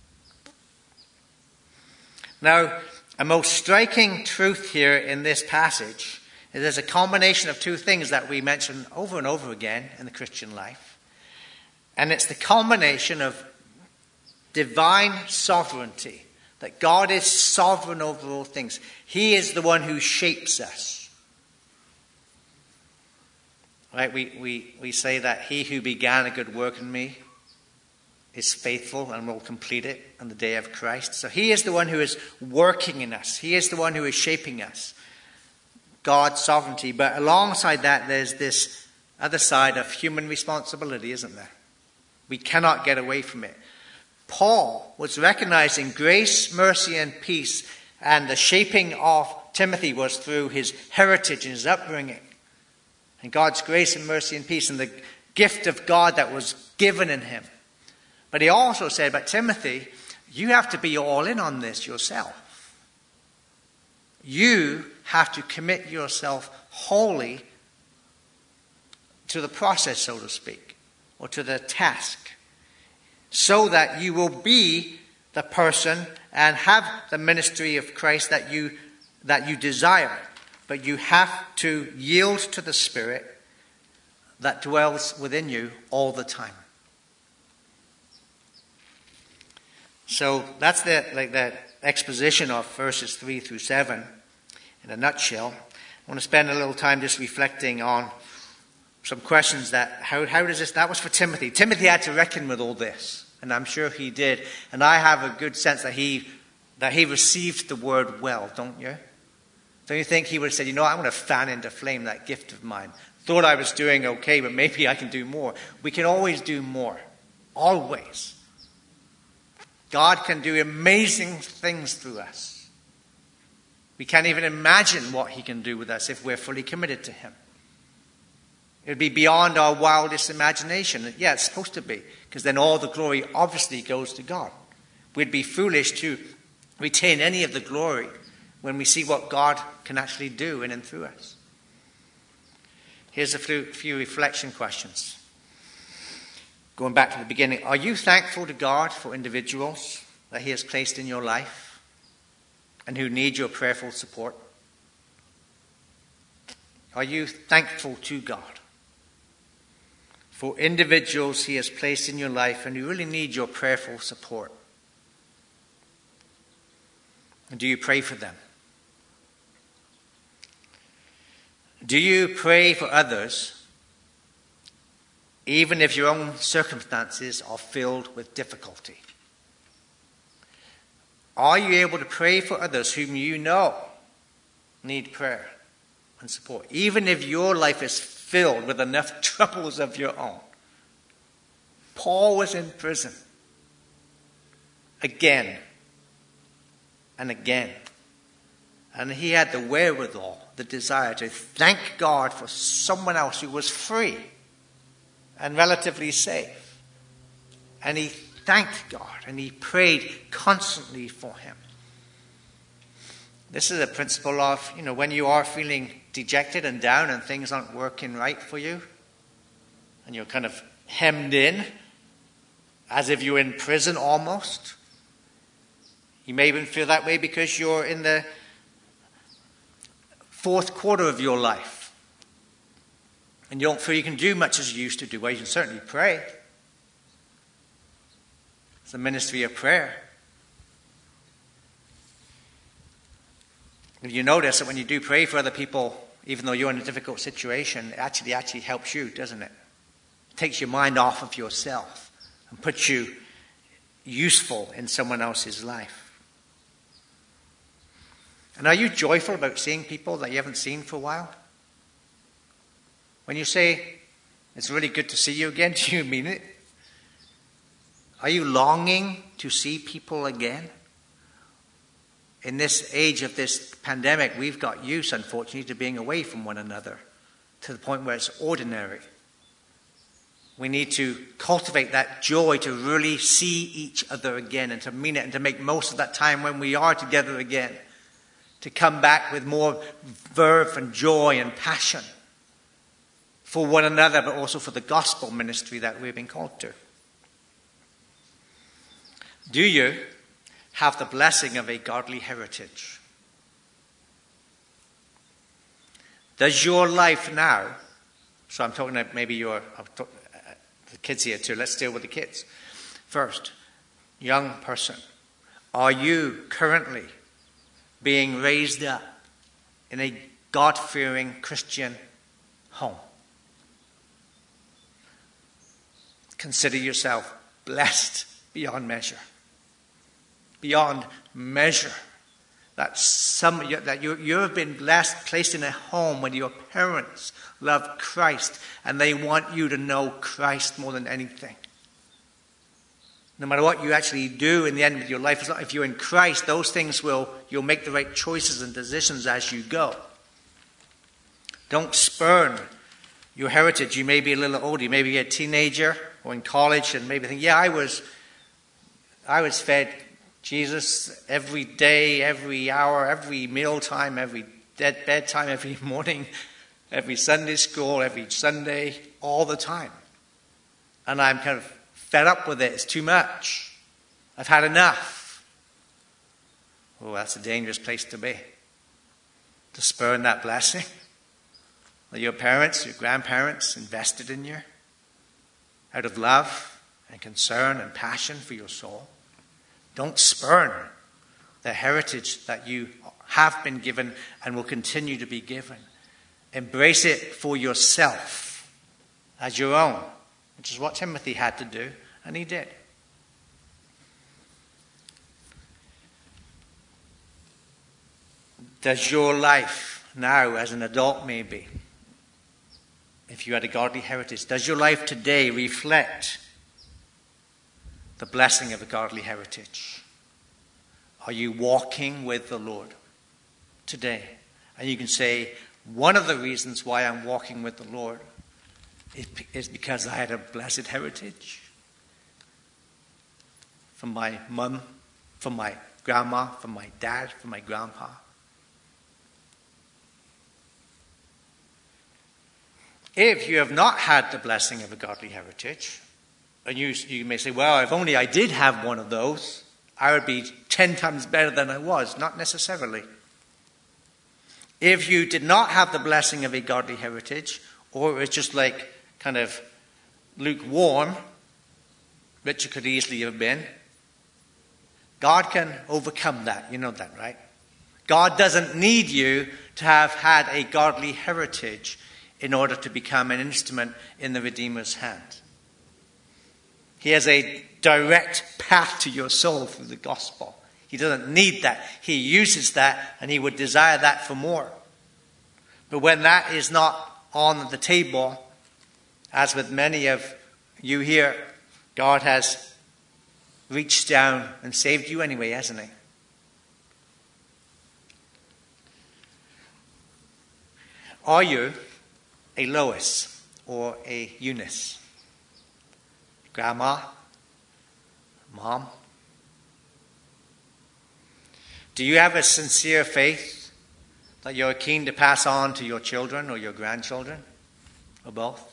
Now, a most striking truth here in this passage is there's a combination of two things that we mention over and over again in the Christian life. And it's the combination of divine sovereignty, that God is sovereign over all things. He is the one who shapes us. Right? We, we, we say that he who began a good work in me is faithful and will complete it on the day of Christ. So he is the one who is working in us. He is the one who is shaping us. God's sovereignty. But alongside that, there's this other side of human responsibility, isn't there? We cannot get away from it. Paul was recognizing grace, mercy, and peace, and the shaping of Timothy was through his heritage and his upbringing. And God's grace and mercy and peace and the gift of God that was given in him. But he also said, but Timothy, you have to be all in on this yourself. You have to commit yourself wholly to the process, so to speak, or to the task, so that you will be the person and have the ministry of Christ that you that you desire. But you have to yield to the Spirit that dwells within you all the time. So that's the like the exposition of verses three through seven in a nutshell. I want to spend a little time just reflecting on some questions that how how does this that was for Timothy. Timothy had to reckon with all this, and I'm sure he did. And I have a good sense that he that he received the word well, don't you? Don't you think he would have said, you know, I want to fan into flame that gift of mine. Thought I was doing okay, but maybe I can do more. We can always do more. Always. God can do amazing things through us. We can't even imagine what he can do with us if we're fully committed to him. It would be beyond our wildest imagination. Yeah, it's supposed to be, because then all the glory obviously goes to God. We'd be foolish to retain any of the glory when we see what God can actually do in and through us. Here's a few, few reflection questions. Going back to the beginning, are you thankful to God for individuals that he has placed in your life and who need your prayerful support? Are you thankful to God for individuals he has placed in your life and who really need your prayerful support? And do you pray for them? Do you pray for others even if your own circumstances are filled with difficulty? Are you able to pray for others whom you know need prayer and support, even if your life is filled with enough troubles of your own? Paul was in prison again and again, and he had the wherewithal, the desire to thank God for someone else who was free and relatively safe. And he thanked God and he prayed constantly for him. This is a principle of, you know, when you are feeling dejected and down and things aren't working right for you, and you're kind of hemmed in, as if you're in prison almost. You may even feel that way because you're in the fourth quarter of your life. And you don't feel you can do much as you used to do. Well, you can certainly pray. It's the ministry of prayer. And you notice that when you do pray for other people, even though you're in a difficult situation, it actually actually helps you, doesn't it? It takes your mind off of yourself and puts you useful in someone else's life. And are you joyful about seeing people that you haven't seen for a while? When you say, it's really good to see you again, do you mean it? Are you longing to see people again? In this age of this pandemic, we've got used, unfortunately, to being away from one another to the point where it's ordinary. We need to cultivate that joy to really see each other again and to mean it and to make most of that time when we are together again, to come back with more verve and joy and passion. for one another, but also for the gospel ministry that we've been called to. Do you have the blessing of a godly heritage? Does your life now, so I'm talking about maybe your, I'm talk, uh, the kids here too, let's deal with the kids. First, young person, are you currently being raised up in a God-fearing Christian home? Consider yourself blessed beyond measure. Beyond measure. That some that you you have been blessed, placed in a home where your parents love Christ and they want you to know Christ more than anything. No matter what you actually do in the end of your life, if you're in Christ, those things will, you'll make the right choices and decisions as you go. Don't spurn your heritage. You may be a little older, you may be a teenager or in college and maybe think, yeah, I was, I was fed Jesus every day, every hour, every mealtime, every dead bedtime, every morning, every Sunday school, every Sunday, all the time. And I'm kind of fed up with it. It's too much. I've had enough. Oh, that's a dangerous place to be. To spurn that blessing that your parents, your grandparents invested in you out of love and concern and passion for your soul. Don't spurn the heritage that you have been given and will continue to be given. Embrace it for yourself as your own, which is what Timothy had to do, and he did. Does your life now, as an adult maybe, if you had a godly heritage, does your life today reflect the blessing of a godly heritage? Are you walking with the Lord today? And you can say, one of the reasons why I'm walking with the Lord is because I had a blessed heritage from my mum, from my grandma, from my dad, from my grandpa. If you have not had the blessing of a godly heritage, and you, you may say, well, if only I did have one of those, I would be ten times better than I was. Not necessarily. If you did not have the blessing of a godly heritage, or it was just like kind of lukewarm, which it could easily have been, God can overcome that. You know that, right? God doesn't need you to have had a godly heritage in order to become an instrument in the Redeemer's hand. He has a direct path to your soul through the gospel. He doesn't need that. He uses that, and he would desire that for more. But when that is not on the table, as with many of you here, God has reached down and saved you anyway, hasn't he? Are you a Lois or a Eunice? Grandma? Mom? Do you have a sincere faith that you're keen to pass on to your children or your grandchildren? Or both?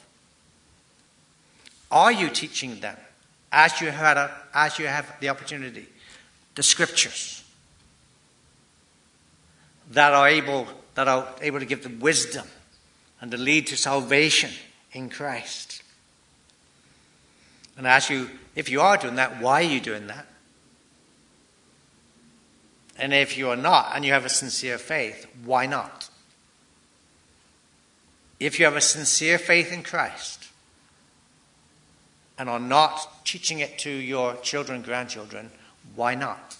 Are you teaching them, as you had a, as you have the opportunity, the scriptures that are able that are able to give them wisdom and to lead to salvation in Christ? And as you, if you are doing that, why are you doing that? And if you are not, and you have a sincere faith, why not? If you have a sincere faith in Christ and are not teaching it to your children and grandchildren, why not?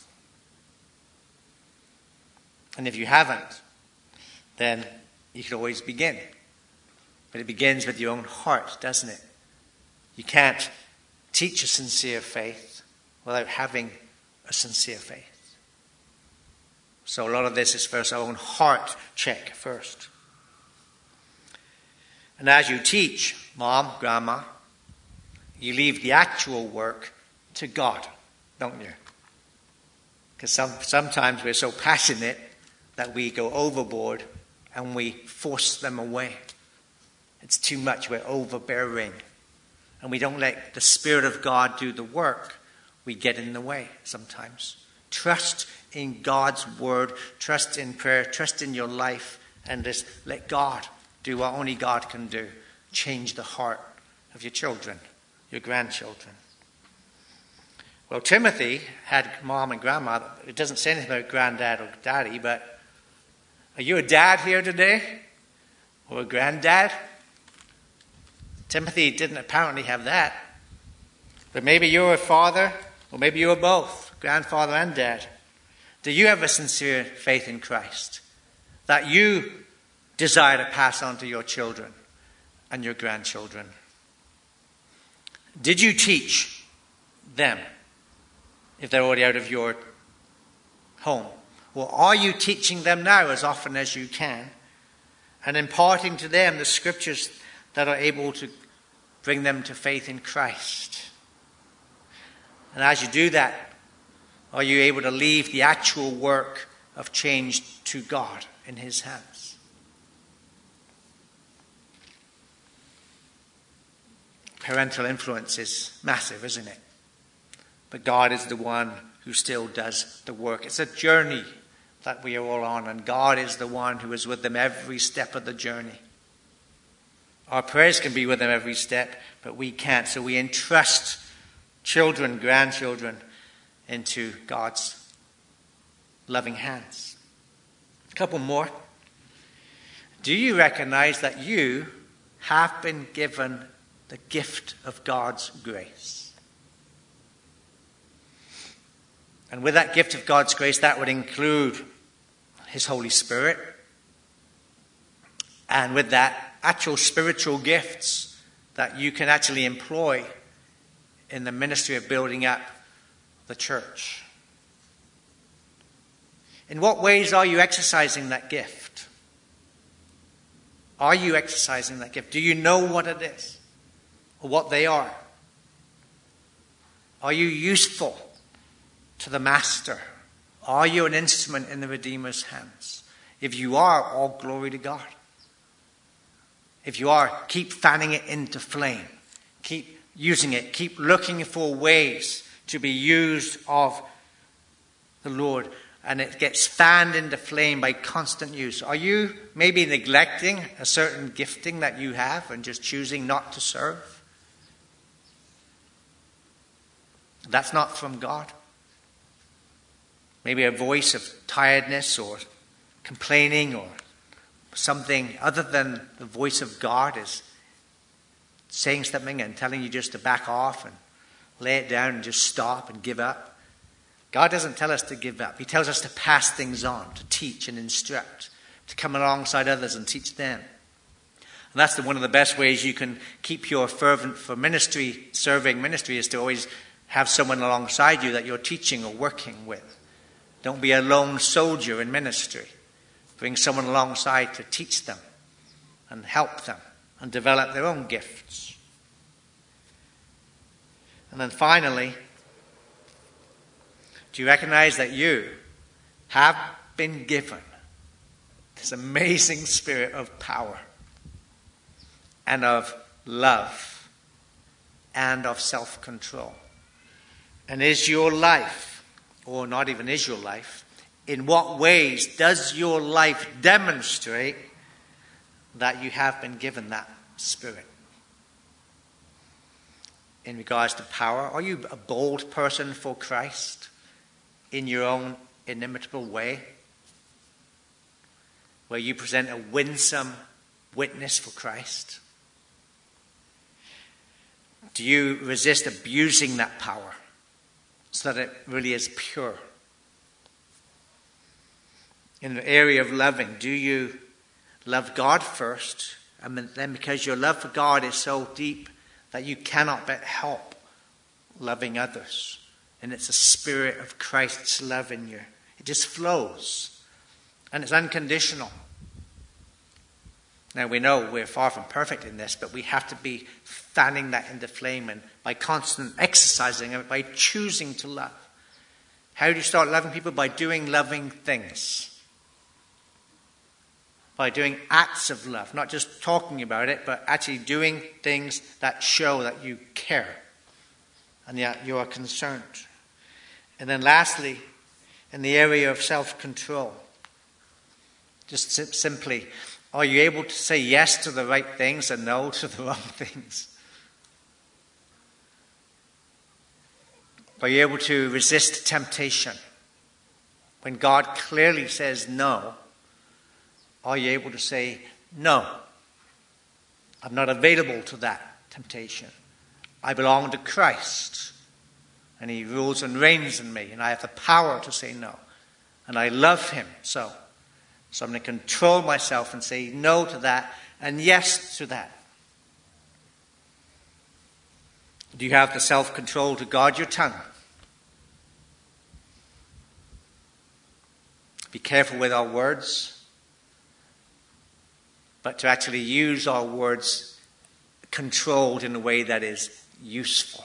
And if you haven't, then you can always begin. But it begins with your own heart, doesn't it? You can't teach a sincere faith without having a sincere faith. So a lot of this is first our own heart check first. And as you teach, Mom, Grandma, you leave the actual work to God, don't you? Because some, sometimes we're so passionate that we go overboard and we force them away. It's too much. We're overbearing. And we don't let the Spirit of God do the work. We get in the way sometimes. Trust in God's word. Trust in prayer. Trust in your life. And just let God do what only God can do. Change the heart of your children, your grandchildren. Well, Timothy had mom and grandma. It doesn't say anything about granddad or daddy, but are you a dad here today? Or a granddad? Timothy didn't apparently have that. But maybe you're a father, or maybe you're both, grandfather and dad. Do you have a sincere faith in Christ that you desire to pass on to your children and your grandchildren? Did you teach them if they're already out of your home? Or are you teaching them now as often as you can and imparting to them the scriptures that are able to bring them to faith in Christ? And as you do that, are you able to leave the actual work of change to God in his hands? Parental influence is massive, isn't it? But God is the one who still does the work. It's a journey that we are all on, and God is the one who is with them every step of the journey. Our prayers can be with them every step, but we can't. So we entrust children, grandchildren, into God's loving hands. A couple more. Do you recognize that you have been given the gift of God's grace? And with that gift of God's grace, that would include his Holy Spirit. And with that, actual spiritual gifts that you can actually employ in the ministry of building up the church. In what ways are you exercising that gift? Are you exercising that gift? Do you know what it is? Or what they are? Are you useful to the Master? Are you an instrument in the Redeemer's hands? If you are, all glory to God. If you are, keep fanning it into flame. Keep using it. Keep looking for ways to be used of the Lord. And it gets fanned into flame by constant use. Are you maybe neglecting a certain gifting that you have and just choosing not to serve? That's not from God. Maybe a voice of tiredness or complaining or something other than the voice of God is saying something and telling you just to back off and lay it down and just stop and give up. God doesn't tell us to give up. He tells us to pass things on, to teach and instruct, to come alongside others and teach them. And that's the, one of the best ways you can keep your fervent for ministry, serving ministry, is to always have someone alongside you that you're teaching or working with. Don't be a lone soldier in ministry. Bring someone alongside to teach them and help them and develop their own gifts. And then finally, do you recognize that you have been given this amazing spirit of power and of love and of self-control? And is your life, or not even is your life, in what ways does your life demonstrate that you have been given that spirit? In regards to power, are you a bold person for Christ in your own inimitable way, where you present a winsome witness for Christ? Do you resist abusing that power so that it really is pure? In the area of loving, do you love God first, and then because your love for God is so deep that you cannot but help loving others? And it's a spirit of Christ's love in you. It just flows. And it's unconditional. Now we know we're far from perfect in this, but we have to be fanning that into flame, and by constant exercising of it, by choosing to love. How do you start loving people? By doing loving things. by doing acts of love, not just talking about it, but actually doing things that show that you care and that you are concerned. And then lastly, in the area of self-control, just sim- simply, are you able to say yes to the right things and no to the wrong things? Are you able to resist temptation? When God clearly says no, are you able to say, no, I'm not available to that temptation. I belong to Christ, and he rules and reigns in me, and I have the power to say no. And I love him so. So I'm going to control myself and say no to that and yes to that. Do you have the self-control to guard your tongue? Be careful with our words, but to actually use our words controlled in a way that is useful.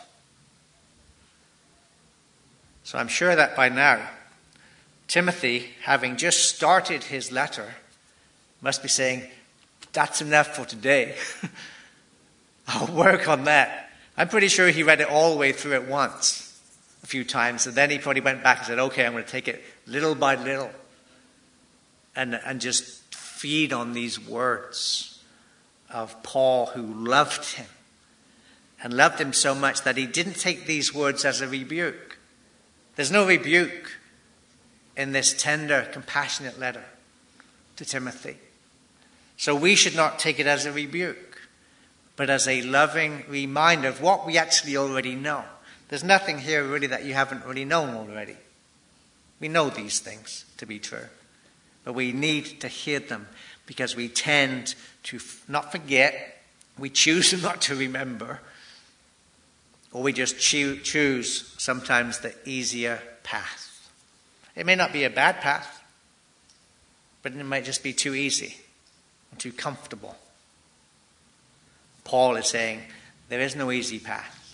So I'm sure that by now, Timothy, having just started his letter, must be saying, that's enough for today. I'll work on that. I'm pretty sure he read it all the way through at once, a few times, and then he probably went back and said, okay, I'm going to take it little by little and, and just feed on these words of Paul, who loved him and loved him so much that he didn't take these words as a rebuke. There's no rebuke in this tender, compassionate letter to Timothy. So we should not take it as a rebuke, but as a loving reminder of what we actually already know. There's nothing here really that you haven't really known already. We know these things to be true, but we need to hear them because we tend to not forget, we choose not to remember, or we just choose sometimes the easier path. It may not be a bad path, but it might just be too easy and too comfortable. Paul is saying there is no easy path.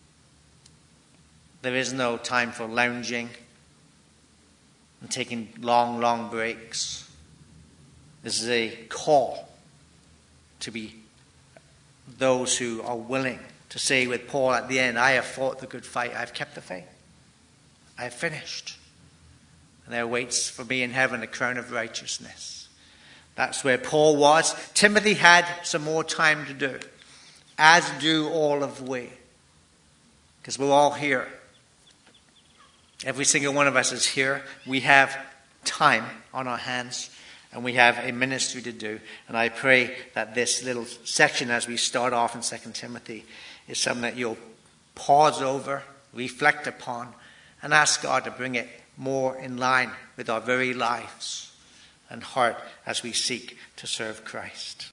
There is no time for lounging and taking long, long breaks. This is a call to be those who are willing to say with Paul at the end, I have fought the good fight, I have kept the faith, I have finished. And there waits for me in heaven a crown of righteousness. That's where Paul was. Timothy had some more time to do, as do all of we. Because we're all here. Every single one of us is here. We have time on our hands, and we have a ministry to do. And I pray that this little section as we start off in Second Timothy is something that you'll pause over, reflect upon, and ask God to bring it more in line with our very lives and heart as we seek to serve Christ.